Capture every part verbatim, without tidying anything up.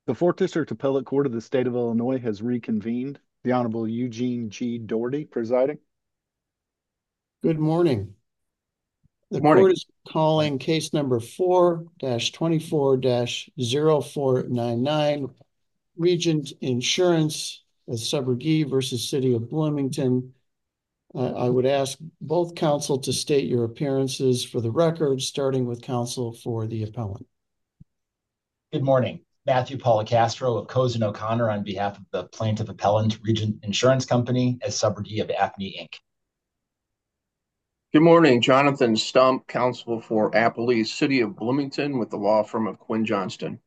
The Fourth District Appellate Court of the State of Illinois has reconvened. The Honorable Eugene G. Doherty presiding. Good morning. The Good morning. court is calling case number four twenty-four zero four nine nine, Regent Insurance as subrogee versus City of Bloomington. Uh, I would ask both counsel to state your appearances for the record, starting with counsel for the appellant. Good morning. Matthew Policastro of Cozen O'Connor on behalf of the plaintiff appellant, Regent Insurance Company, as subrogee of Apney Incorporated. Good morning. Jonathan Stump, counsel for Appalachia City of Bloomington with the law firm of Quinn Johnston.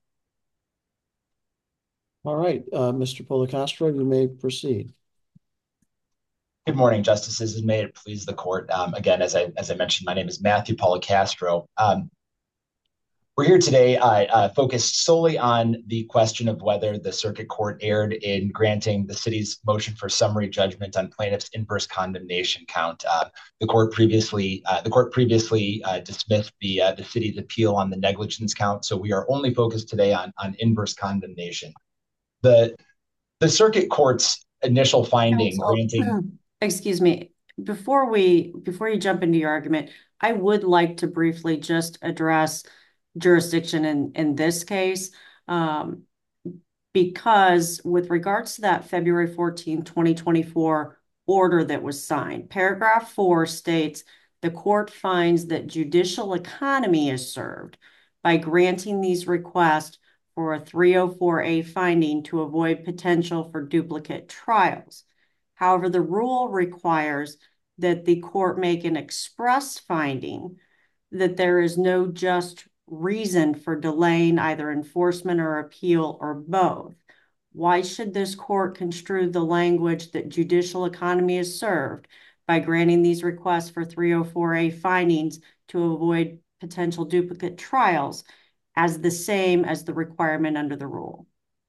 All right, uh, Mister Policastro, you may proceed. Good morning, Justices, and may it please the court. Um, again, as I as I mentioned, my name is Matthew Policastro. Um, We're here today uh, uh, focused solely on the question of whether the circuit court erred in granting the city's motion for summary judgment on plaintiff's inverse condemnation count. Uh, the court previously uh, the court previously uh, dismissed the uh, the city's appeal on the negligence count, so we are only focused today on on inverse condemnation. The the circuit court's initial finding Counsel, granting. Excuse me. Before we before you jump into your argument, I would like to briefly just address jurisdiction in, in this case, um, because with regards to that February fourteenth, twenty twenty-four order that was signed, paragraph four states, the court finds that judicial economy is served by granting these requests for a three oh four A finding to avoid potential for duplicate trials. However, the rule requires that the court make an express finding that there is no just reason for delaying either enforcement or appeal or both. Why should this court construe the language that judicial economy is served by granting these requests for three oh four A findings to avoid potential duplicate trials as the same as the requirement under the rule?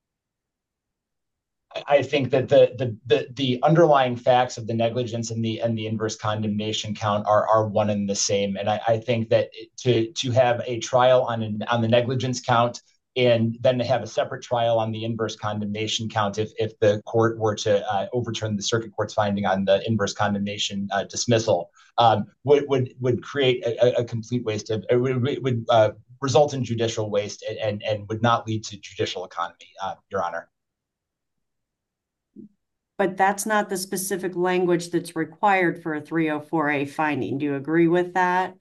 I think that the, the the the underlying facts of the negligence and the and the inverse condemnation count are are one and the same. And I, I think that to to have a trial on an, on the negligence count and then to have a separate trial on the inverse condemnation count, if if the court were to uh, overturn the circuit court's finding on the inverse condemnation uh, dismissal, um, would would would create a, a complete waste of it would, it would uh, result in judicial waste and, and and would not lead to judicial economy, uh, Your Honor. But that's not the specific language that's required for a three oh four A finding. Do you agree with that?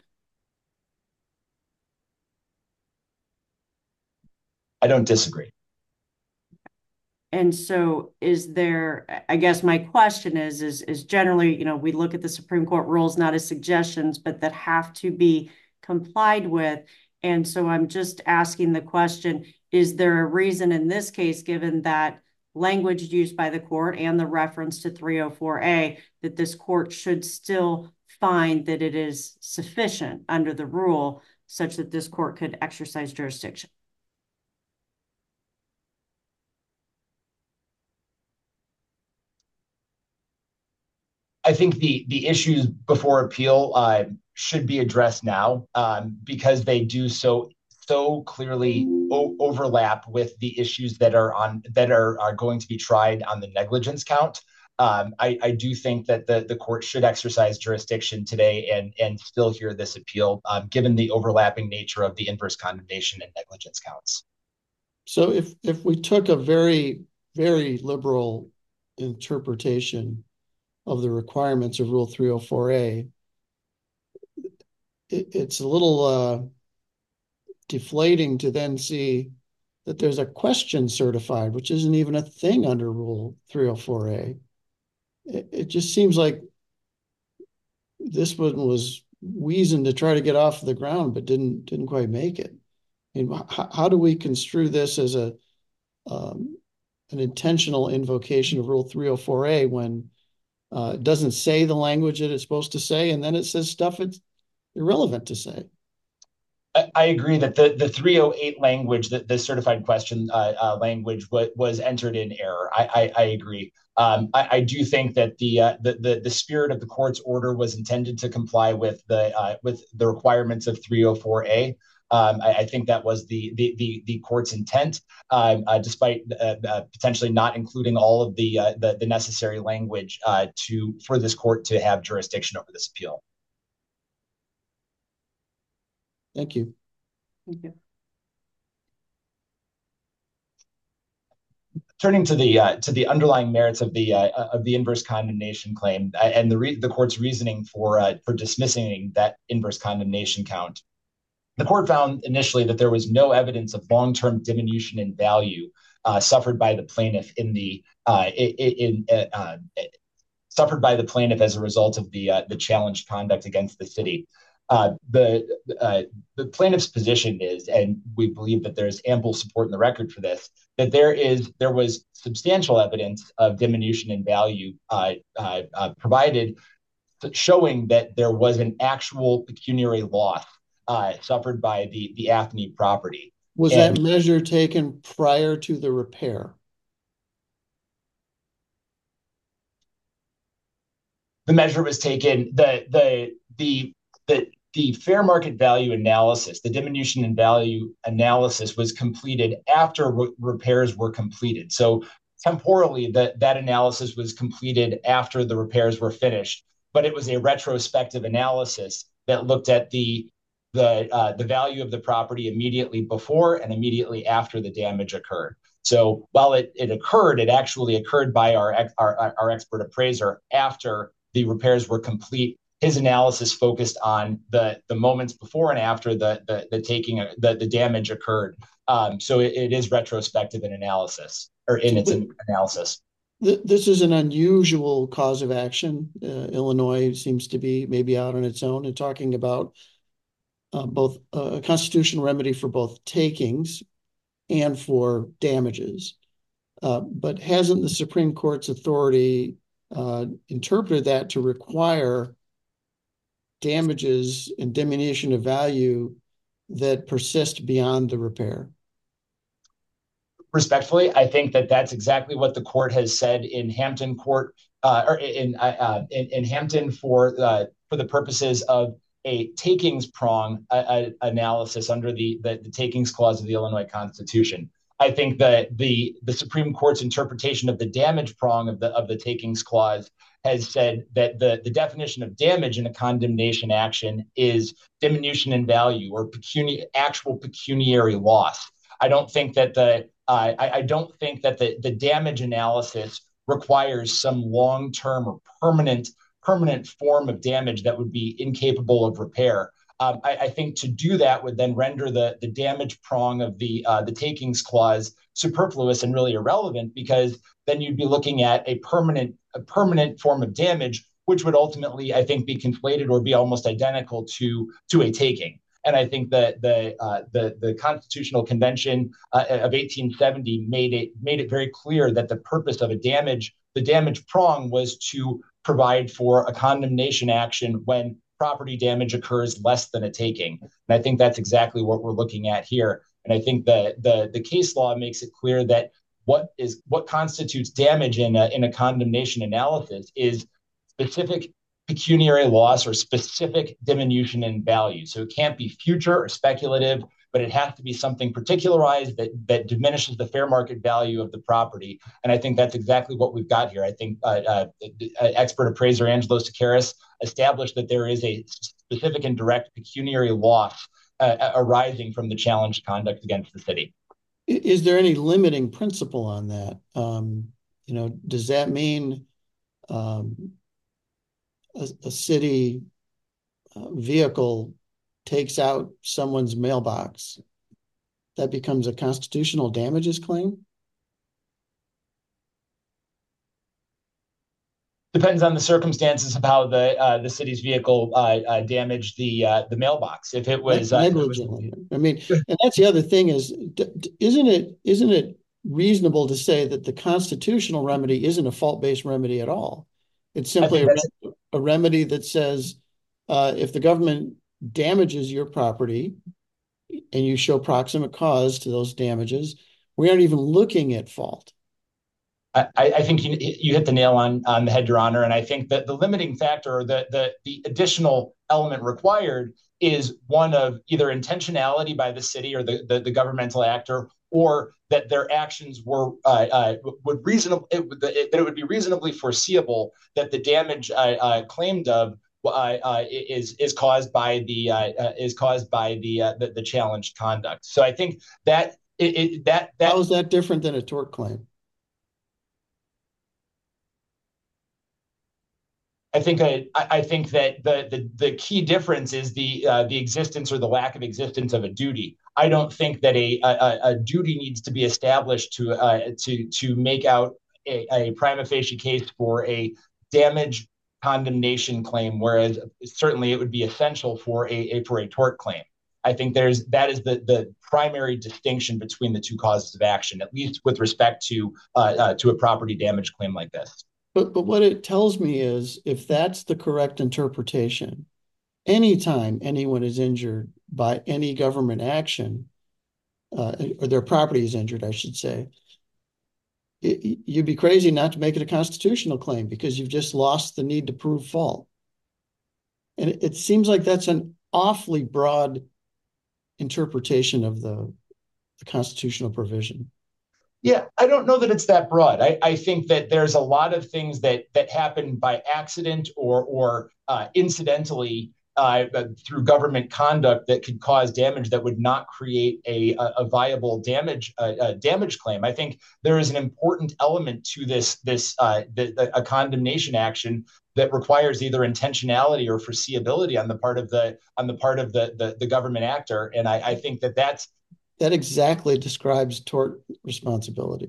I don't disagree. And so is there, I guess my question is, is, is generally, you know, we look at the Supreme Court rules not as suggestions, but that have to be complied with. And so I'm just asking the question, is there a reason in this case, given that language used by the court and the reference to three oh four A, that this court should still find that it is sufficient under the rule such that this court could exercise jurisdiction? I think the the issues before appeal uh, should be addressed now um, because they do so so clearly o- overlap with the issues that are on that are, are going to be tried on the negligence count. Um, I, I do think that the, the court should exercise jurisdiction today and and still hear this appeal, um, given the overlapping nature of the inverse condemnation and negligence counts. So if if we took a very, very liberal interpretation of the requirements of Rule three oh four A, it, it's a little uh, deflating to then see that there's a question certified, which isn't even a thing under Rule three oh four A. It, it just seems like this one was wheezing to try to get off the ground, but didn't didn't quite make it. I mean, how, how do we construe this as a um, an intentional invocation of Rule three oh four A when uh, it doesn't say the language that it's supposed to say, and then it says stuff it's irrelevant to say? I agree that the, the three oh eight language, the, the certified question uh, uh, language, was, was entered in error. I, I, I agree. Um, I, I do think that the, uh, the the the spirit of the court's order was intended to comply with the uh, with the requirements of three oh four A. Um, I, I think that was the the the, the court's intent, um, uh, despite uh, uh, potentially not including all of the uh, the, the necessary language uh, to for this court to have jurisdiction over this appeal. Thank you. Thank you. Turning to the uh, to the underlying merits of the uh, of the inverse condemnation claim and the re- the court's reasoning for uh, for dismissing that inverse condemnation count, the court found initially that there was no evidence of long-term diminution in value uh, suffered by the plaintiff in the uh, in, in uh, suffered by the plaintiff as a result of the uh, the challenged conduct against the city. Uh, the uh, the plaintiff's position is, and we believe that there's ample support in the record for this, that there is there was substantial evidence of diminution in value uh, uh, uh, provided, showing that there was an actual pecuniary loss uh, suffered by the the Athene property. Was and, that measure taken prior to the repair? The measure was taken. The the the the The fair market value analysis, the diminution in value analysis, was completed after re- repairs were completed. So temporally, that, that analysis was completed after the repairs were finished, but it was a retrospective analysis that looked at the the uh, the value of the property immediately before and immediately after the damage occurred. So while it, it occurred, it actually occurred by our, our our expert appraiser after the repairs were complete. His analysis focused on the, the moments before and after the the, the taking the, the damage occurred. Um, so it, it is retrospective in analysis or in its But analysis. th- this is an unusual cause of action. Uh, Illinois seems to be maybe out on its own and talking about uh, both uh, a constitutional remedy for both takings and for damages. Uh, but hasn't the Supreme Court's authority uh, interpreted that to require damages and diminution of value that persist beyond the repair? Respectfully, I think that that's exactly what the court has said in Hampton Court, uh, or in, uh, in in Hampton for uh, for the purposes of a takings prong uh, uh, analysis under the, the the takings clause of the Illinois Constitution. I think that the the Supreme Court's interpretation of the damage prong of the of the takings clause has said that the, the definition of damage in a condemnation action is diminution in value or pecuni- actual pecuniary loss. I don't think that the uh, I, I don't think that the, the damage analysis requires some long-term or permanent permanent form of damage that would be incapable of repair. Um, I, I think to do that would then render the, the damage prong of the uh, the takings clause superfluous and really irrelevant, because then you'd be looking at a permanent a permanent form of damage, which would ultimately, I think, be conflated or be almost identical to to a taking. And I think that the uh, the the Constitutional Convention uh, of eighteen seventy made it made it very clear that the purpose of a damage, the damage prong, was to provide for a condemnation action when property damage occurs less than a taking. And I think that's exactly what we're looking at here. And I think the the the case law makes it clear that what is what constitutes damage in a, in a condemnation analysis is specific pecuniary loss or specific diminution in value. So it can't be future or speculative, but it has to be something particularized that that diminishes the fair market value of the property. And I think that's exactly what we've got here. I think uh, uh, expert appraiser Angelo Sakaris established that there is a specific and direct pecuniary loss uh, arising from the challenged conduct against the city. Is there any limiting principle on that? Um, you know, does that mean um, a, a city uh, vehicle takes out someone's mailbox, that becomes a constitutional damages claim? Depends on the circumstances of how the uh, the city's vehicle uh, uh, damaged the uh, the mailbox. If it was uh, negligently, I mean, and that's the other thing is, isn't it isn't it reasonable to say that the constitutional remedy isn't a fault-based remedy at all? It's simply a, a remedy that says uh, if the government damages your property and you show proximate cause to those damages, we aren't even looking at fault. I, I think you, you hit the nail on, on the head, Your Honor. And I think that the limiting factor or the, the, the additional element required is one of either intentionality by the city or the, the, the governmental actor, or that their actions were uh, uh, would reasonable it, that it would be reasonably foreseeable that the damage uh, uh, claimed of uh, uh, is is caused by the uh, uh, is caused by the, uh, the the challenged conduct. So I think that it, it, that that how is that different than a tort claim? I think I, I think that the, the the key difference is the uh, the existence or the lack of existence of a duty. I don't think that a a, a duty needs to be established to uh, to to make out a, a prima facie case for a damage condemnation claim, whereas certainly it would be essential for a, a for a tort claim. I think there's that is the the primary distinction between the two causes of action, at least with respect to uh, uh, to a property damage claim like this. But but what it tells me is, if that's the correct interpretation, anytime anyone is injured by any government action, uh, or their property is injured, I should say, it, you'd be crazy not to make it a constitutional claim, because you've just lost the need to prove fault. And it, it seems like that's an awfully broad interpretation of the, the constitutional provision. Yeah, I don't know that it's that broad. I, I think that there's a lot of things that that happen by accident or or uh, incidentally uh, through government conduct that could cause damage that would not create a a viable damage uh, a damage claim. I think there is an important element to this this uh, the, the, a condemnation action that requires either intentionality or foreseeability on the part of the on the part of the the, the government actor, and I, I think that that's. That exactly describes tort responsibility.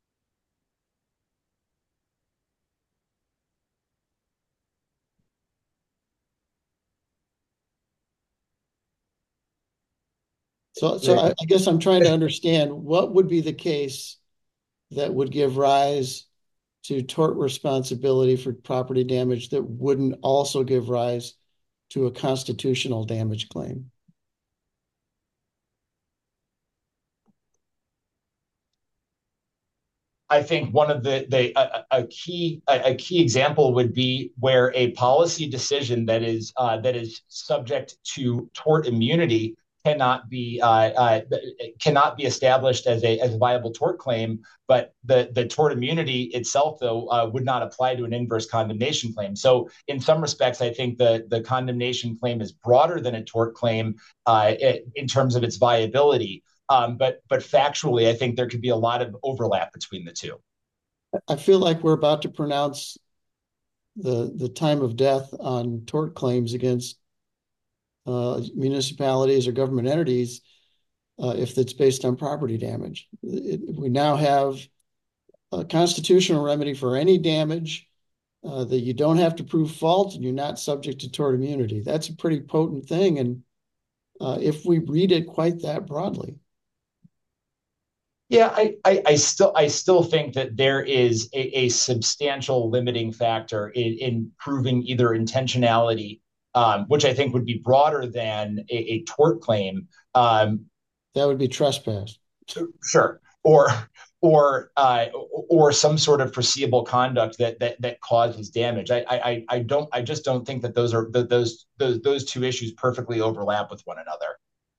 So, so I, I guess I'm trying to understand what would be the case that would give rise to tort responsibility for property damage that wouldn't also give rise to a constitutional damage claim. I think one of the, the a, a key a, a key example would be where a policy decision that is uh, that is subject to tort immunity cannot be uh, uh, cannot be established as a as a viable tort claim, but the the tort immunity itself, though, uh, would not apply to an inverse condemnation claim. So, in some respects, I think the the condemnation claim is broader than a tort claim uh, in terms of its viability. Um, but but factually, I think there could be a lot of overlap between the two. I feel like we're about to pronounce the the time of death on tort claims against uh, municipalities or government entities uh, if it's based on property damage. It, we now have a constitutional remedy for any damage uh, that you don't have to prove fault and you're not subject to tort immunity. That's a pretty potent thing, and uh, if we read it quite that broadly. Yeah, I, I, I still I still think that there is a, a substantial limiting factor in, in proving either intentionality, um, which I think would be broader than a, a tort claim. Um, that would be trespass. Sure, or or uh, or some sort of foreseeable conduct that that that causes damage. I I I don't I just don't think that those are that those those those two issues perfectly overlap with one another.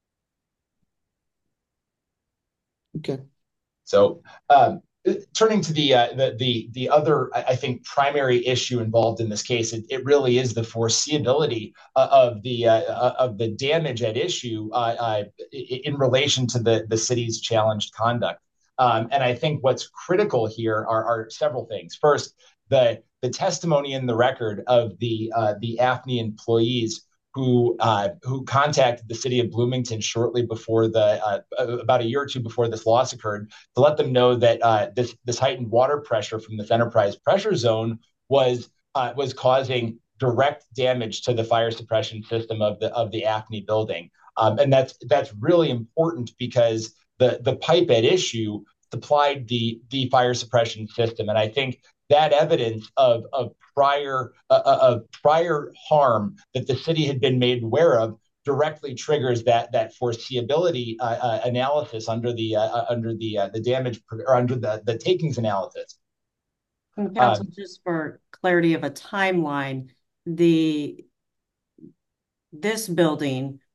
Okay. So, um, turning to the, uh, the the the other, I think, primary issue involved in this case, it, it really is the foreseeability uh, of the uh, of the damage at issue uh, uh, in relation to the the city's challenged conduct. Um, and I think what's critical here are, are several things. First, the the testimony in the record of the uh, the A F N Y employees who uh, who contacted the city of Bloomington shortly before the uh, about a year or two before this loss occurred to let them know that uh, this this heightened water pressure from this enterprise pressure zone was uh, was causing direct damage to the fire suppression system of the of the A F N Y building, um, and that's that's really important because the the pipe at issue supplied the the fire suppression system, and I think that evidence of of prior uh, of prior harm that the city had been made aware of directly triggers that that foreseeability uh, uh, analysis under the uh, under the uh, the damage or under the the takings analysis. And Council, um, just for clarity of a timeline, the this building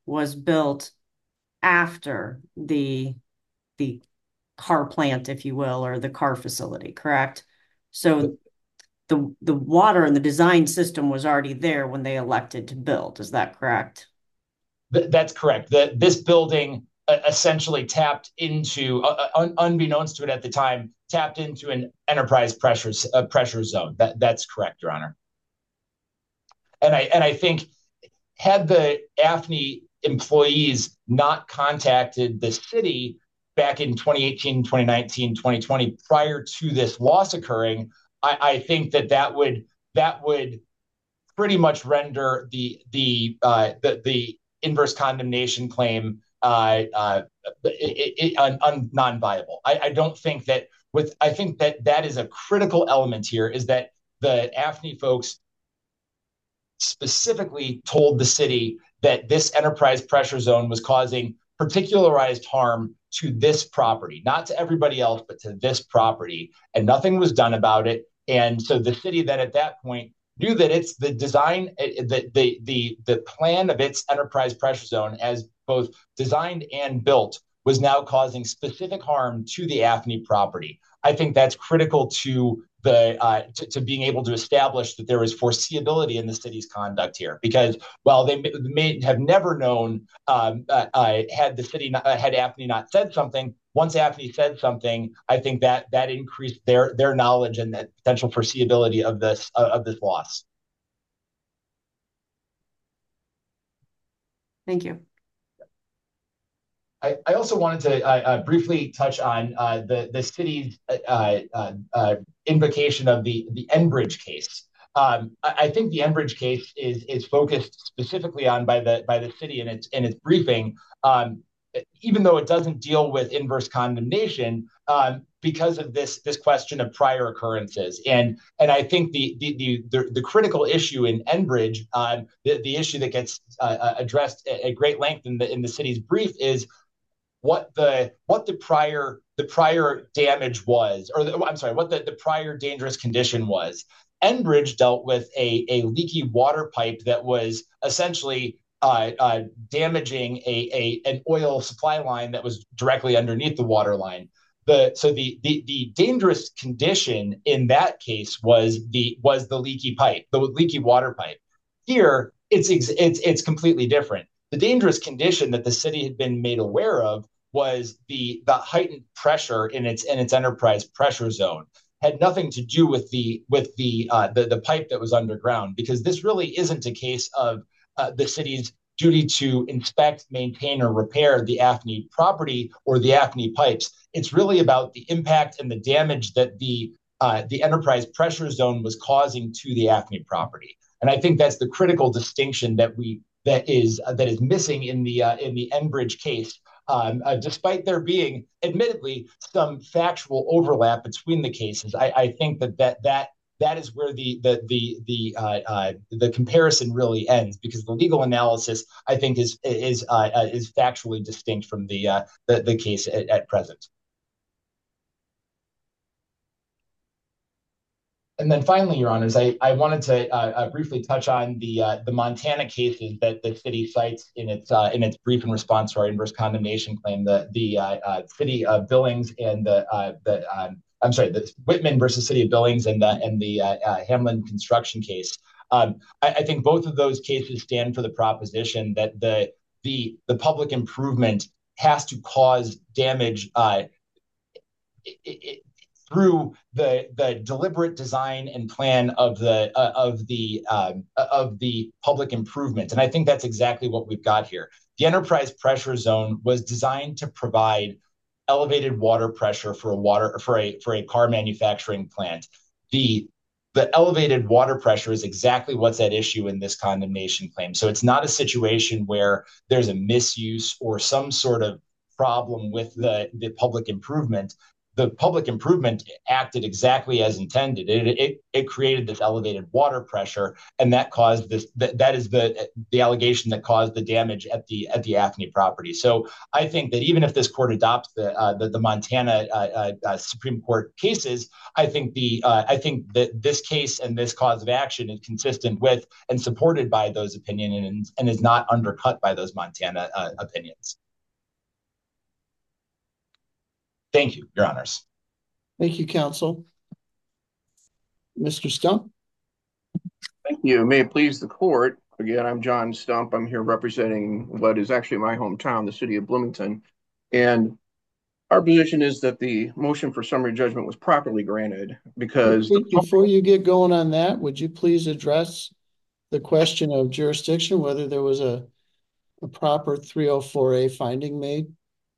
was built after the the car plant, if you will, or the car facility, correct? So the the water and the design system was already there when they elected to build. Is that correct? Th- that's correct. The, this building uh, essentially tapped into, uh, un- unbeknownst to it at the time, tapped into an enterprise pressure uh, pressure zone. That that's correct, Your Honor. And I and I think had the A F N I employees not contacted the city back in twenty eighteen, twenty nineteen, twenty twenty, prior to this loss occurring, I, I think that that would that would pretty much render the the uh, the, the inverse condemnation claim uh, uh, it, it, un, un, non-viable. I, I don't think that with I think that that is a critical element here, is that the A F N I folks specifically told the city that this enterprise pressure zone was causing particularized harm to this property, not to everybody else, but to this property, and nothing was done about it. And so the city then at that point knew that it's the design, the the the, the plan of its enterprise pressure zone, as both designed and built, was now causing specific harm to the A F N I property. I think that's critical to the uh, to, to being able to establish that there is foreseeability in the city's conduct here. Because while they may, may have never known, um, uh, uh, had the city not, uh, had A F N I not said something, once A F N I said something, I think that that increased their their knowledge and that potential foreseeability of this uh, of this loss. Thank you. I, I also wanted to uh, uh, briefly touch on uh, the the city's uh, uh, uh, invocation of the the Enbridge case. Um, I, I think the Enbridge case is is focused specifically on by the by the city in its in its briefing, um, even though it doesn't deal with inverse condemnation, um, because of this this question of prior occurrences. And and I think the the the the, the critical issue in Enbridge, um, the the issue that gets uh, addressed at, at great length in the in the city's brief, is what the what the prior the prior damage was, or the, I'm sorry, what the, the prior dangerous condition was. Enbridge dealt with a, a leaky water pipe that was essentially uh, uh, damaging a, a an oil supply line that was directly underneath the water line. The so the, the the dangerous condition in that case was the was the leaky pipe, the leaky water pipe. Here, it's it's it's completely different. The dangerous condition that the city had been made aware of was the the heightened pressure in its in its enterprise pressure zone. Had nothing to do with the with the uh, the the pipe that was underground, because this really isn't a case of uh, the city's duty to inspect, maintain, or repair the A F N I property or the A F N I pipes. It's really about the impact and the damage that the uh, the enterprise pressure zone was causing to the A F N I property. And I think that's the critical distinction that we that is uh, that is missing in the uh, in the Enbridge case. Um, uh, despite there being, admittedly, some factual overlap between the cases, I, I think that that that that is where the the the the uh, uh, the comparison really ends, because the legal analysis, I think, is is uh, uh, is factually distinct from the uh, the, the case at, at present. And then finally, Your Honors, I, I wanted to uh, uh, briefly touch on the uh, the Montana cases that the city cites in its uh, in its brief in response to our inverse condemnation claim. The the uh, uh, city of Billings and the uh, the um, I'm sorry, the Whitman versus City of Billings and the and the uh, uh, Hamlin construction case. Um, I, I think both of those cases stand for the proposition that the the the public improvement has to cause damage. Uh, it, it, through the the deliberate design and plan of the uh, of the um, of the public improvement. And I think that's exactly what we've got here. The enterprise pressure zone was designed to provide elevated water pressure for a water for a for a car manufacturing plant. The the elevated water pressure is exactly what's at issue in this condemnation claim. So it's not a situation where there's a misuse or some sort of problem with the, the public improvement. the public improvement acted exactly as intended. It, it, it created this elevated water pressure, and that caused this. That, that is the the allegation that caused the damage at the at the Athene property. So I think that even if this court adopts the uh, the, the Montana uh, uh, Supreme Court cases, I think the uh, I think that this case and this cause of action is consistent with and supported by those opinions, and, and is not undercut by those Montana uh, opinions. Thank you, Your Honors. Thank you, counsel. Mister Stump? Thank you. May it please the court. Again, I'm John Stump. I'm here representing what is actually my hometown, the city of Bloomington. And our position is that the motion for summary judgment was properly granted because... Before you get going on that, would you please address the question of jurisdiction, whether there was a, a proper three oh four A finding made?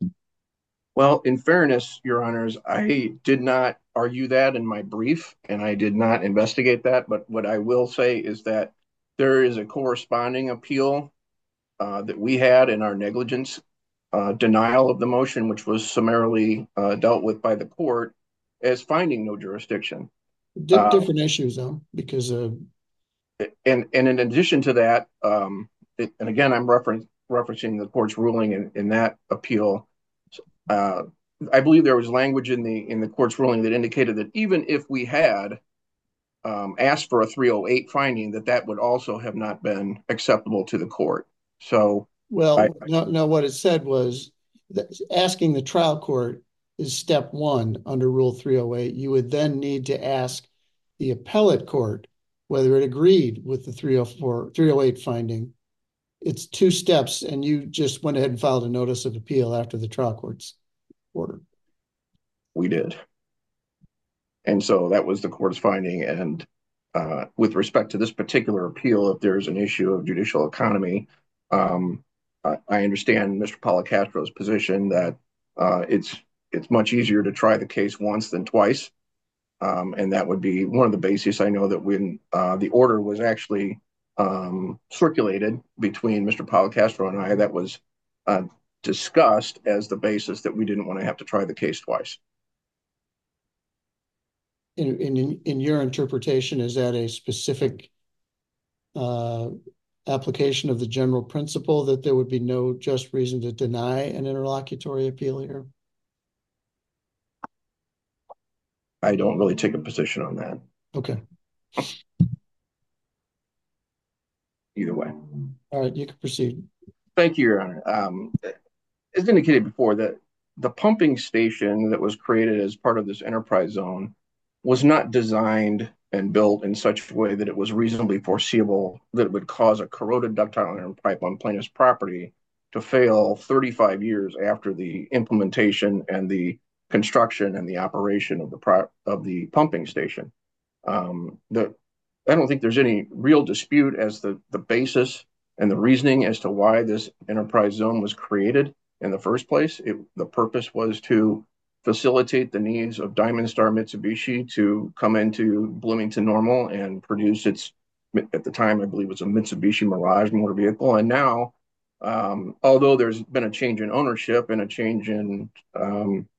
Well, in fairness, Your Honors, I did not argue that in my brief, and I did not investigate that. But what I will say is that there is a corresponding appeal uh, that we had in our negligence uh, denial of the motion, which was summarily uh, dealt with by the court as finding no jurisdiction. D- uh, different issues, though, because of... And, and in addition to that, um, it, and again, I'm reference, referencing the court's ruling in, in that appeal. Uh, I believe there was language in the in the court's ruling that indicated that even if we had um, asked for a three oh eight finding, that that would also have not been acceptable to the court. So, well, I, no, no. What it said was that asking the trial court is step one under Rule three oh eight. You would then need to ask the appellate court whether it agreed with the three oh four, three oh eight finding. It's two steps, and you just went ahead and filed a notice of appeal after the trial court's order. We did. And so that was the court's finding. And uh, with respect to this particular appeal, if there's an issue of judicial economy, um, I, I understand Mister Policastro's position that uh, it's it's much easier to try the case once than twice. Um, and that would be one of the bases. I know that when uh, the order was actually um, circulated between Mister Policastro and I, that was uh, discussed as the basis that we didn't want to have to try the case twice. In, in, in your interpretation, is that a specific uh, application of the general principle that there would be no just reason to deny an interlocutory appeal here? I don't really take a position on that. Okay. Either way. All right, you can proceed. Thank you, Your Honor. Um, as indicated before, that the pumping station that was created as part of this enterprise zone was not designed and built in such a way that it was reasonably foreseeable that it would cause a corroded ductile iron pipe on plaintiff's property to fail thirty-five years after the implementation and the construction and the operation of the pro- of the pumping station. Um, the I don't think there's any real dispute as to the basis and the reasoning as to why this enterprise zone was created in the first place. It, the purpose was to facilitate the needs of Diamond Star Mitsubishi to come into Bloomington Normal and produce its, at the time, I believe it was a Mitsubishi Mirage motor vehicle. And now, um, although there's been a change in ownership and a change in um,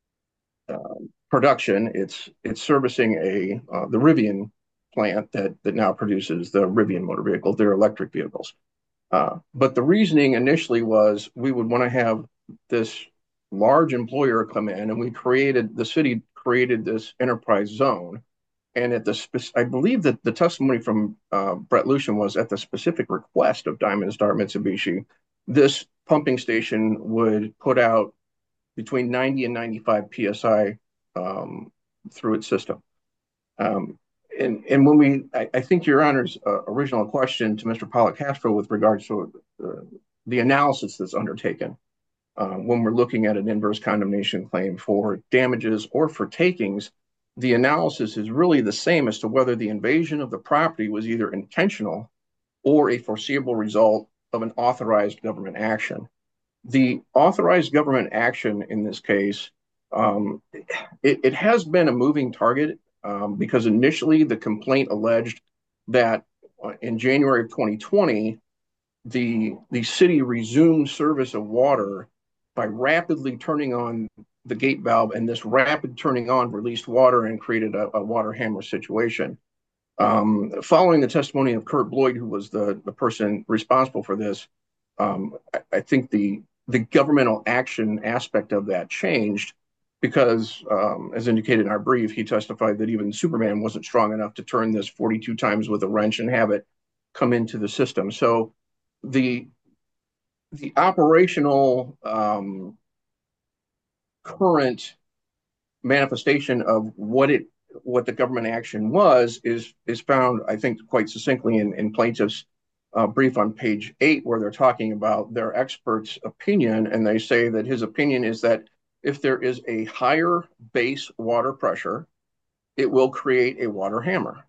uh, production, it's it's servicing a uh, the Rivian plant that that now produces the Rivian motor vehicle. They're electric vehicles. Uh, but the reasoning initially was we would want to have this large employer come in, and we created, the city created this enterprise zone. And at the, I believe that the testimony from uh, Brett Lucian was at the specific request of Diamond Star Mitsubishi, this pumping station would put out between ninety and ninety-five P S I um, through its system. Um, And, and when we, I, I think Your Honor's uh, original question to Mister Policastro with regards to uh, the analysis that's undertaken uh, when we're looking at an inverse condemnation claim for damages or for takings, the analysis is really the same as to whether the invasion of the property was either intentional or a foreseeable result of an authorized government action. The authorized government action in this case, um, it, it has been a moving target. Um, because initially the complaint alleged that uh, in January of twenty twenty, the the city resumed service of water by rapidly turning on the gate valve, and this rapid turning on released water and created a, a water hammer situation. Um, following the testimony of Kurt Bloyd, who was the, the person responsible for this, um, I, I think the the governmental action aspect of that changed because, um, as indicated in our brief, he testified that even Superman wasn't strong enough to turn this forty-two times with a wrench and have it come into the system. So the the operational um, current manifestation of what it what the government action was is is found, I think, quite succinctly in, in plaintiff's uh, brief on page eight, where they're talking about their expert's opinion, and they say that his opinion is that if there is a higher base water pressure, it will create a water hammer.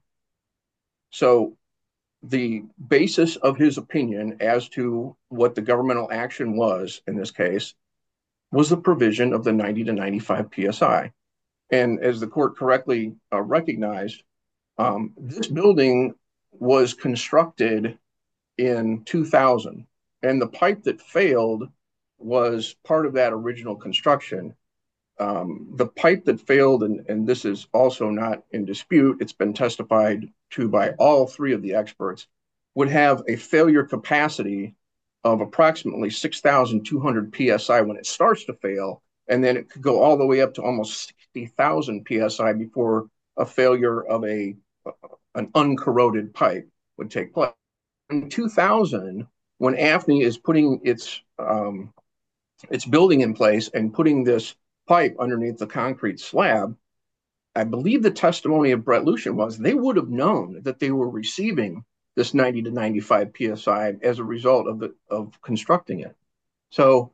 So the basis of his opinion as to what the governmental action was in this case was the provision of the ninety to ninety-five P S I. And as the court correctly uh, recognized, um, this building was constructed in two thousand, and the pipe that failed was part of that original construction. Um, the pipe that failed, and, and this is also not in dispute, it's been testified to by all three of the experts, would have a failure capacity of approximately six thousand two hundred P S I when it starts to fail, and then it could go all the way up to almost sixty thousand P S I before a failure of a an uncorroded pipe would take place. In two thousand, when A F N I is putting its um, its building in place and putting this pipe underneath the concrete slab, I believe the testimony of Brett Lucian was they would have known that they were receiving this ninety to ninety-five P S I as a result of the of constructing it. So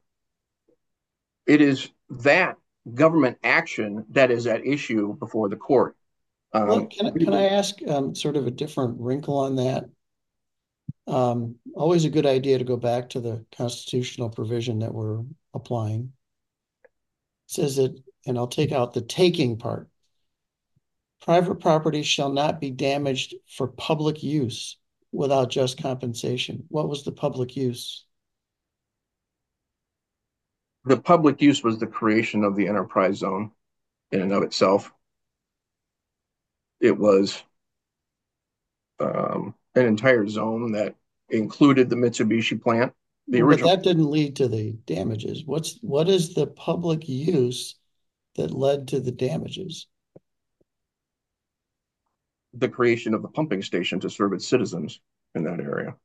it is that government action that is at issue before the court. Um, well, can, can I ask um, sort of a different wrinkle on that? Um, always a good idea to go back to the constitutional provision that we're applying. It says that, and I'll take out the taking part. Private property shall not be damaged for public use without just compensation. What was the public use? The public use was the creation of the enterprise zone in and of itself. It was um, an entire zone that included the Mitsubishi plant. The original. But that didn't lead to the damages. What's what is the public use that led to the damages? The creation of the pumping station to serve its citizens in that area.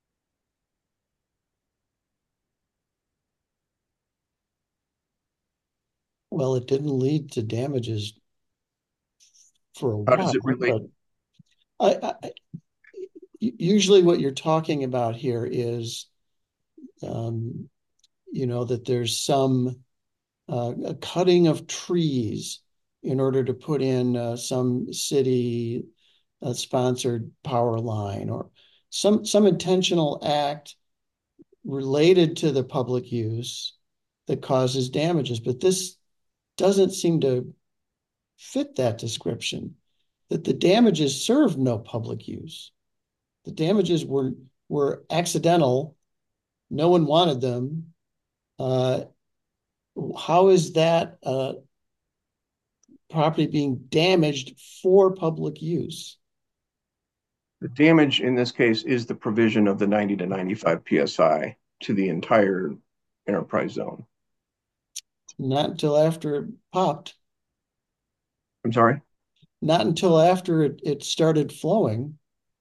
Well, it didn't lead to damages for a How while. does it relate? But I, I, usually what you're talking about here is, um, you know, that there's some uh, a cutting of trees in order to put in uh, some city uh, sponsored power line or some some intentional act related to the public use that causes damages. But this doesn't seem to fit that description, that the damages served no public use. The damages were were accidental. No one wanted them. Uh, how is that uh, property being damaged for public use? The damage in this case is the provision of the ninety to ninety-five P S I to the entire enterprise zone. Not until after it popped. I'm sorry? Not until after it, it started flowing.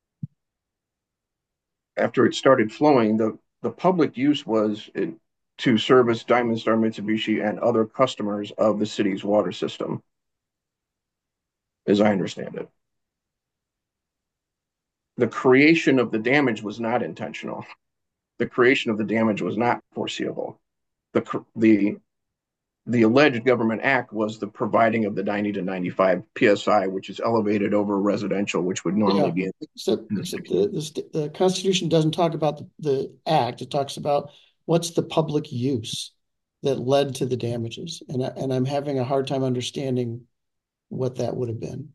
After it started flowing, the, the public use was in, to service Diamond Star Mitsubishi and other customers of the city's water system, as I understand it. The creation of the damage was not intentional. The creation of the damage was not foreseeable. The, the, the alleged government act was the providing of the ninety to ninety-five P S I, which is elevated over residential, which would normally yeah. be in, except, in the, except the, the, the Constitution doesn't talk about the, the act. It talks about what's the public use that led to the damages. And, I, and I'm having a hard time understanding what that would have been.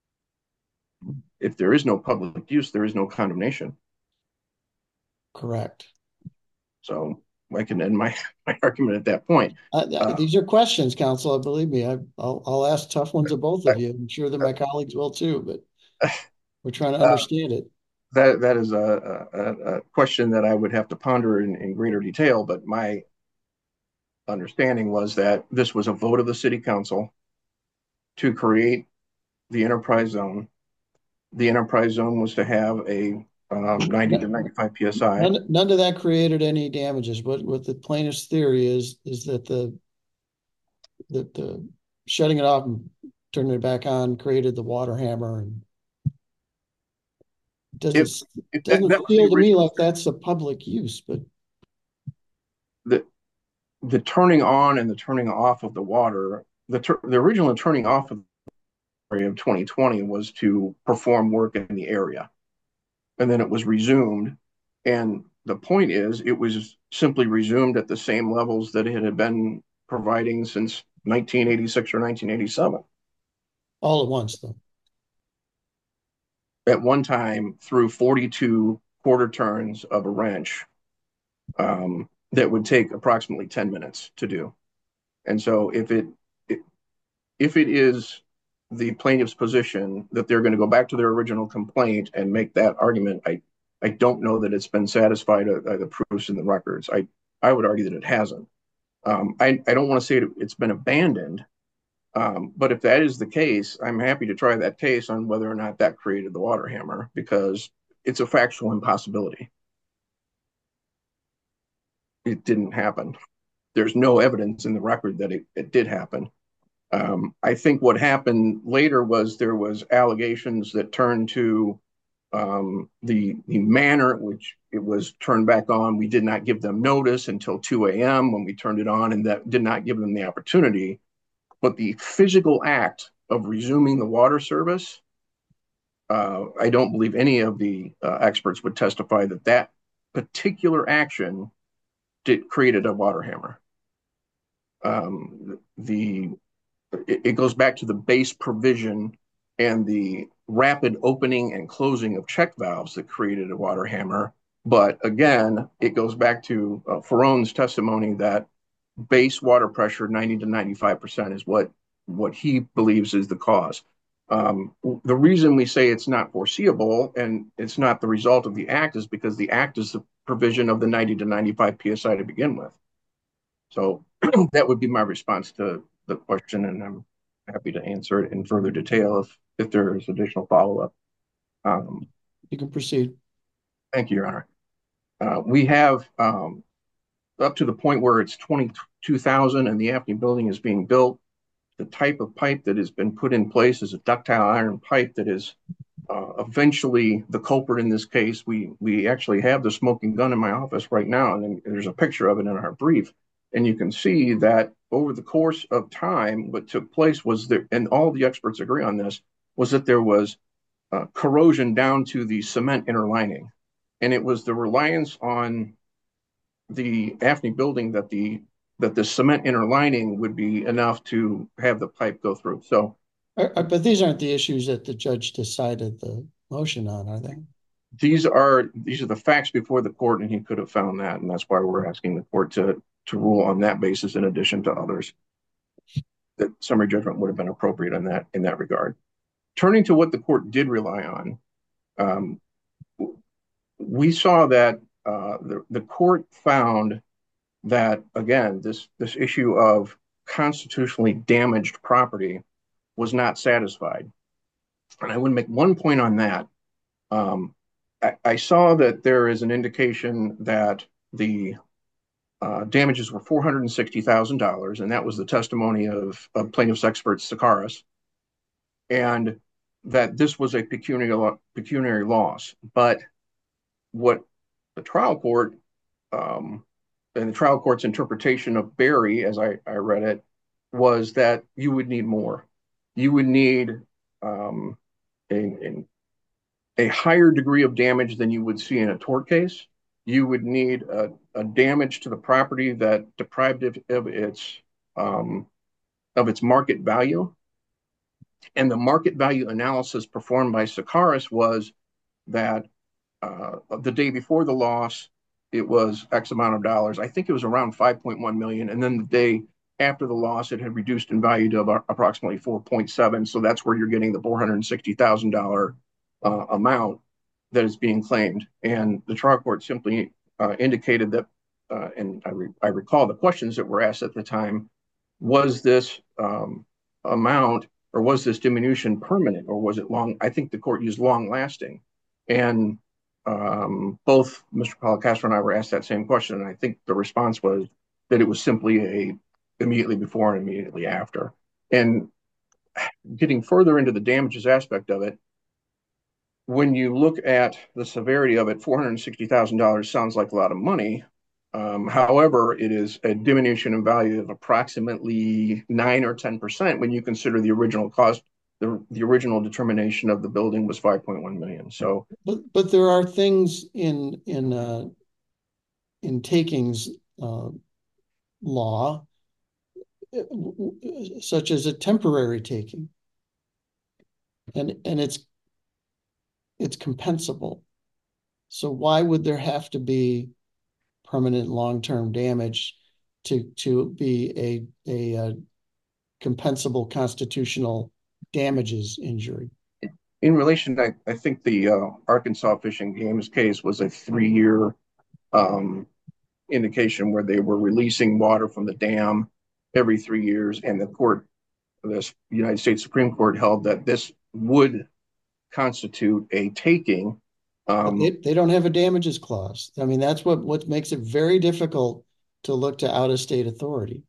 If there is no public use, there is no condemnation. Correct. So I can end my, my argument at that point. Uh, Uh, these are questions, counsel. Believe me, I, I'll I'll ask tough ones of both of you. I'm sure that my colleagues will too, but we're trying to uh, understand it. that that is a, a, a question that I would have to ponder in, in greater detail. But my understanding was that this was a vote of the city council to create the enterprise zone. The enterprise zone was to have a um, ninety to ninety-five P S I. None, none of that created any damages. What what the plaintiff's theory is is that the that the shutting it off and turning it back on created the water hammer, and it doesn't If, if that, doesn't that was feel the to me original, like that's a public use. But the, the turning on and the turning off of the water, the, ter- the original turning off of of twenty twenty was to perform work in the area. And then it was resumed. And the point is, it was simply resumed at the same levels that it had been providing since nineteen eighty-six or nineteen eighty-seven. all at once, though. At one time, through forty-two quarter turns of a wrench, um, that would take approximately ten minutes to do. And so if it, it if it is the plaintiff's position that they're going to go back to their original complaint and make that argument, I, I don't know that it's been satisfied by the proofs in the records. I, I would argue that it hasn't. Um, I, I don't want to say it, it's been abandoned, um, but if that is the case, I'm happy to try that case on whether or not that created the water hammer, because it's a factual impossibility. It didn't happen. There's no evidence in the record that it, it did happen. Um, I think what happened later was there was allegations that turned to um, the the manner in which it was turned back on. We did not give them notice until two a.m. when we turned it on, and that did not give them the opportunity. But the physical act of resuming the water service, uh, I don't believe any of the uh, experts would testify that that particular action did created a water hammer. Um, the it, it goes back to the base provision and the rapid opening and closing of check valves that created a water hammer. But again, it goes back to uh, Ferrone's testimony that base water pressure, ninety to ninety-five percent, is what, what he believes is the cause. Um, the reason we say it's not foreseeable and it's not the result of the act is because the act is the provision of the ninety to ninety-five P S I to begin with. So that would be my response to the question, and I'm happy to answer it in further detail if, if there is additional follow-up. Um, You can proceed. Thank you, Your Honor. Uh, we have um, up to the point where it's twenty-two thousand and the Apney building is being built. The type of pipe that has been put in place is a ductile iron pipe that is uh, eventually the culprit in this case. We, we actually have the smoking gun in my office right now, and there's a picture of it in our brief. And you can see that over the course of time, what took place was that, and all the experts agree on this, was that there was uh, corrosion down to the cement inner lining. And it was the reliance on the Apney building that the that the cement inner lining would be enough to have the pipe go through. So, Are- are- but these aren't the issues that the judge decided the motion on, are they? these are these are the facts before the court, and he could have found that, and that's why we're asking the court to to rule on that basis in addition to others. That summary judgment would have been appropriate in that in that regard. Turning to what the court did rely on, um, we saw that uh, the the court found that, again, this this issue of constitutionally damaged property was not satisfied. And I would make one point on that. Um, I, I saw that there is an indication that the uh, damages were four hundred sixty thousand dollars, and that was the testimony of, of plaintiff's expert Sakaris, and that this was a pecuniary, pecuniary loss. But what the trial court um, and the trial court's interpretation of Berry, as I, I read it, was that you would need more. You would need um, a, a, a higher degree of damage than you would see in a tort case. You would need a, a damage to the property that deprived it of its um, of its market value. And the market value analysis performed by Sakaris was that uh, the day before the loss, it was X amount of dollars. I think it was around five point one million. And then the day after the loss, it had reduced in value to about approximately four point seven. So that's where you're getting the four hundred sixty thousand dollars uh, amount that is being claimed. And the trial court simply uh, indicated that, uh, and I, re- I recall the questions that were asked at the time, was this um, amount or was this diminution permanent or was it long? I think the court used long lasting. And um, both Mister Policastro and I were asked that same question. And I think the response was that it was simply a immediately before and immediately after. And getting further into the damages aspect of it, when you look at the severity of it, four hundred sixty thousand dollars sounds like a lot of money. Um, however, it is a diminution in value of approximately nine or ten percent when you consider the original cost. The, the original determination of the building was five point one million. So, but but there are things in in uh, in takings uh, law, such as a temporary taking, and and it's it's compensable. So why would there have to be permanent long-term damage to to be a a, a compensable constitutional damages injury? in relation, I, I think the uh, Arkansas Fish and Games case was a three-year um, indication where they were releasing water from the dam every three years, and the court, the United States Supreme Court, held that this would constitute a taking. Um, they, they don't have a damages clause. I mean, that's what, what makes it very difficult to look to out-of-state authority.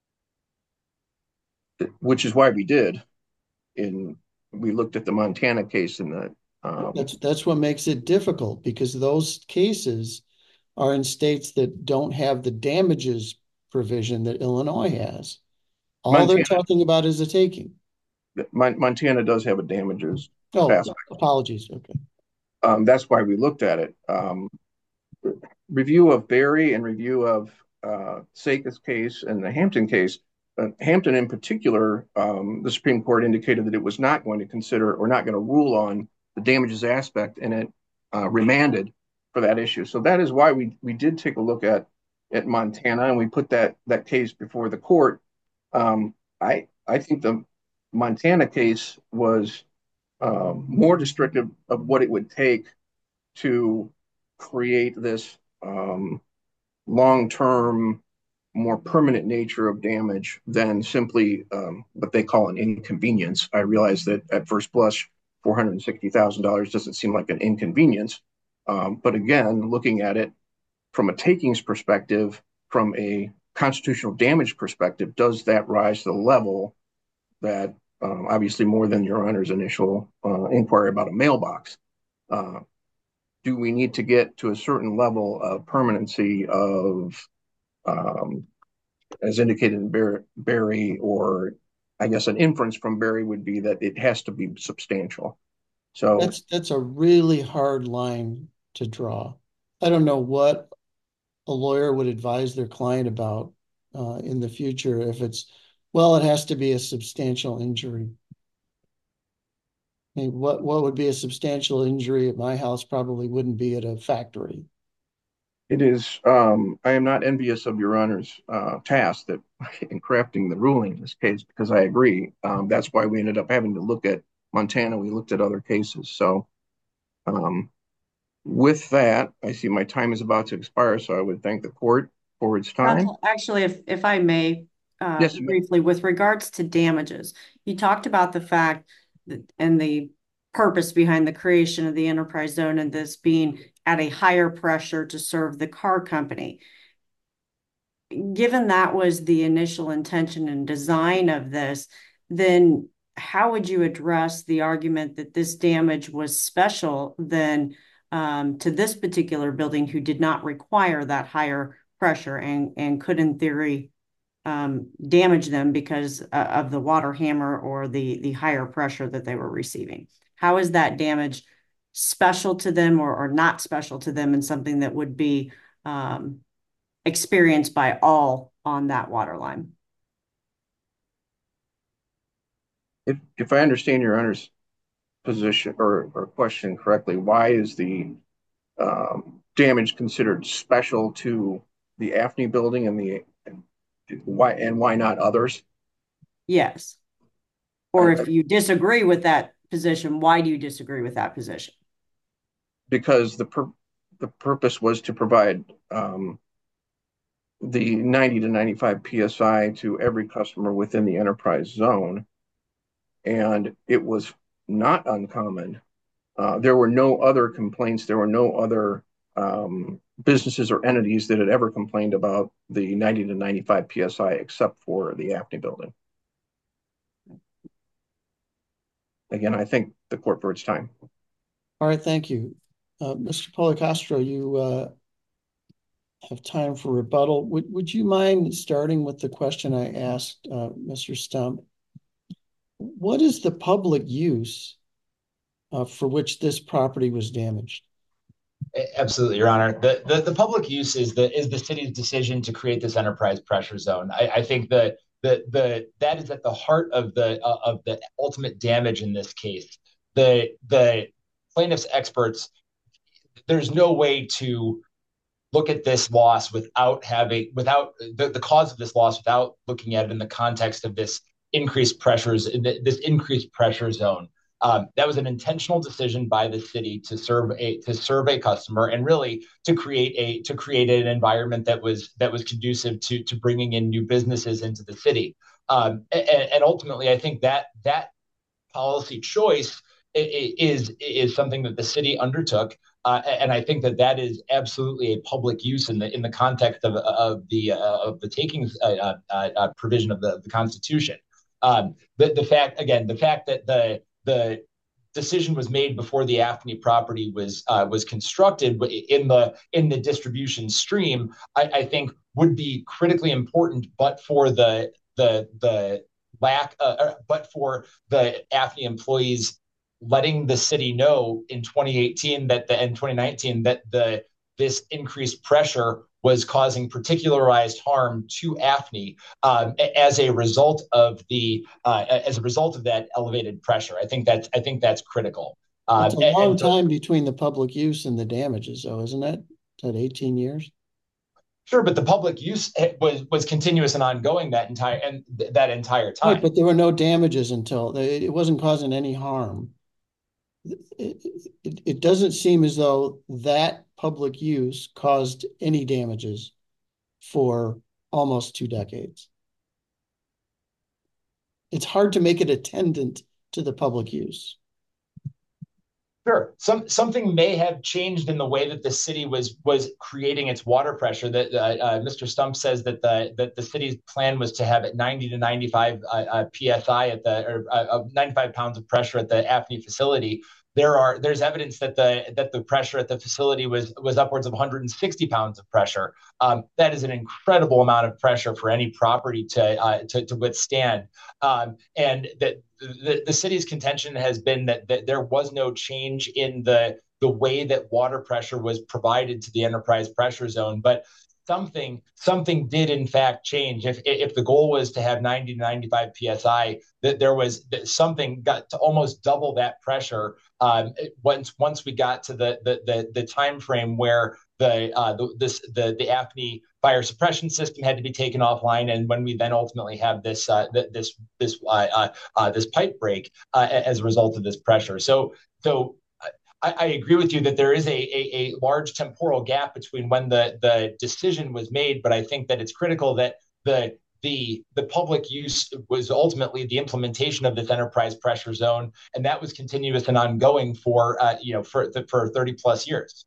Which is why we did. In we looked at the Montana case in the. Um, that's that's what makes it difficult, because those cases are in states that don't have the damages provision that Illinois has. All Montana, they're talking about is a taking. Montana does have a damages oh, aspect. Apologies. Okay. Um, that's why we looked at it. Um, review of Berry and review of uh, Sakis case and the Hampton case. Uh, Hampton in particular, um, the Supreme Court indicated that it was not going to consider or not going to rule on the damages aspect, and it uh, remanded for that issue. So that is why we we did take a look at at Montana, and we put that that case before the court. Um, I I think the Montana case was uh, more restrictive of what it would take to create this um, long-term, more permanent nature of damage than simply um, what they call an inconvenience. I realize that at first blush, four hundred sixty thousand dollars doesn't seem like an inconvenience. Um, but again, looking at it from a takings perspective, from a constitutional damage perspective, does that rise to the level that um, obviously more than Your Honor's initial uh, inquiry about a mailbox? Uh, do we need to get to a certain level of permanency of um, as indicated in Berry, or I guess an inference from Berry would be that it has to be substantial. So that's that's a really hard line to draw. I don't know what a lawyer would advise their client about uh, in the future if it's, well, it has to be a substantial injury. I mean, what what would be a substantial injury at my house probably wouldn't be at a factory. It is. Um, I am not envious of Your Honor's uh, task that in crafting the ruling in this case, because I agree. Um, that's why we ended up having to look at Montana. We looked at other cases. So um, with that, I see my time is about to expire. So I would thank the court for its time. Actually, if if I may, uh, yes, briefly, with regards to damages, you talked about the fact that, and the purpose behind the creation of the enterprise zone, and this being at a higher pressure to serve the car company. Given that was the initial intention and design of this, then how would you address the argument that this damage was special than um, to this particular building, who did not require that higher pressure and, and could, in theory, um, damage them because uh, of the water hammer or the, the higher pressure that they were receiving? How is that damage special to them or, or not special to them, and something that would be um, experienced by all on that water line? If if I understand Your Honor's position or, or question correctly, why is the um, damage considered special to the AFNI building and the and why and why not others? Yes. Or I, if you disagree with that position, why do you disagree with that position? Because the pur- the purpose was to provide um, the ninety to ninety-five P S I to every customer within the enterprise zone. And it was not uncommon. Uh, there were no other complaints. There were no other um, businesses or entities that had ever complained about the ninety to ninety-five P S I except for the AFNI building. Again, I thank the court for its time. All right, thank you. Uh, Mister Policastro, you uh, have time for rebuttal. Would, would you mind starting with the question I asked uh, Mister Stump? What is the public use uh, for which this property was damaged? Absolutely, Your Honor. The, the the public use is the is the city's decision to create this enterprise pressure zone. I, I think that the the that is at the heart of the uh, of the ultimate damage in this case. The the plaintiff's experts, there's no way to look at this loss without having without the, the cause of this loss without looking at it in the context of this increased pressures, this increased pressure zone. Um, that was an intentional decision by the city to serve a to serve a customer and really to create a to create an environment that was that was conducive to to bringing in new businesses into the city. Um, and, and ultimately, I think that that policy choice is is something that the city undertook, uh, and I think that that is absolutely a public use in the in the context of of the uh, of the takings uh, uh, uh, provision of the, the Constitution. Um, the the fact again, the fact that the the decision was made before the AFNI property was uh, was constructed in the in the distribution stream, I, I think would be critically important, but for the the the lack, uh, but for the AFNI employees letting the city know in twenty eighteen that the in twenty nineteen that the this increased pressure was causing particularized harm to AFNI um, as a result of the uh, as a result of that elevated pressure. I think that's I think that's critical. Um, it's a long and, time and, between the public use and the damages, though, isn't it? Is that eighteen years? Sure, but the public use was was continuous and ongoing that entire and th- that entire time. Right, but there were no damages until it wasn't causing any harm. It, it, it doesn't seem as though that public use caused any damages for almost two decades. It's hard to make it attendant to the public use. Sure. Some something may have changed in the way that the city was was creating its water pressure. That uh, uh, Mister Stump says that the that the city's plan was to have it ninety to ninety-five uh, uh, P S I at the or uh, ninety-five pounds of pressure at the AFNI facility. There are there's evidence that the that the pressure at the facility was was upwards of one hundred sixty pounds of pressure. Um, that is an incredible amount of pressure for any property to uh, to, to withstand. Um, and that the, the city's contention has been that, that there was no change in the the way that water pressure was provided to the enterprise pressure zone, but something something did in fact change. If if the goal was to have ninety to ninety-five P S I, that there was that something got to almost double that pressure um, once once we got to the the the, the time frame where the uh, the this the the AFNI fire suppression system had to be taken offline, and when we then ultimately have this uh, this this uh, uh, uh, this pipe break uh, as a result of this pressure. So so. I, I agree with you that there is a, a, a large temporal gap between when the, the decision was made, but I think that it's critical that the the the public use was ultimately the implementation of this enterprise pressure zone, and that was continuous and ongoing for uh, you know for for thirty plus years.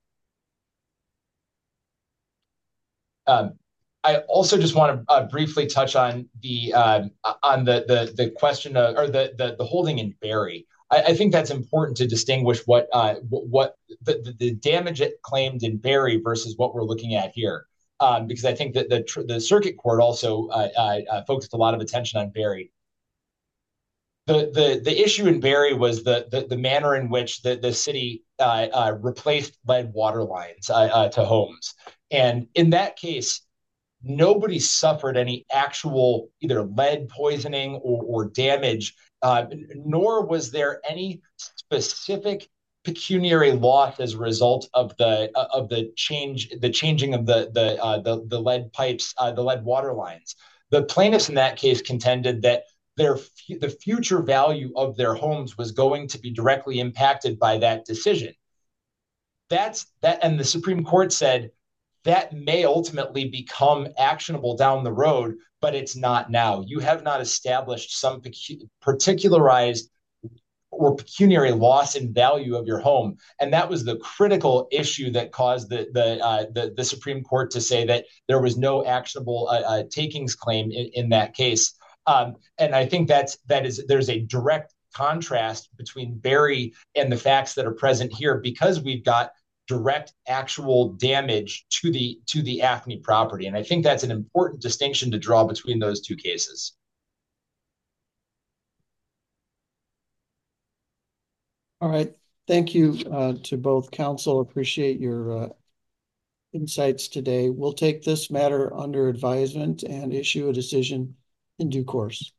Um, I also just want to uh, briefly touch on the uh, on the the the question of, or the, the the holding in Barry. I, I think that's important to distinguish what uh, what the, the damage it claimed in Barry versus what we're looking at here, um, because I think that the the circuit court also uh, uh, focused a lot of attention on Barry. The the the issue in Barry was the the, the manner in which the the city uh, uh, replaced lead water lines uh, uh, to homes, and in that case, nobody suffered any actual either lead poisoning or, or damage, uh, nor was there any specific pecuniary loss as a result of the uh, of the change, the changing of the the uh, the, the lead pipes, uh, the lead water lines. The plaintiffs in that case contended that their the future value of their homes was going to be directly impacted by that decision. That's that, and the Supreme Court said that may ultimately become actionable down the road, but it's not now. You have not established some particularized or pecuniary loss in value of your home, and that was the critical issue that caused the the uh, the, the Supreme Court to say that there was no actionable uh, uh, takings claim in, in that case. Um, and I think that's that is there's a direct contrast between Berry and the facts that are present here, because we've got direct actual damage to the to the Afney property, and I think that's an important distinction to draw between those two cases. All right. Thank you uh, to both counsel. Appreciate your uh, insights today. We'll take this matter under advisement and issue a decision in due course.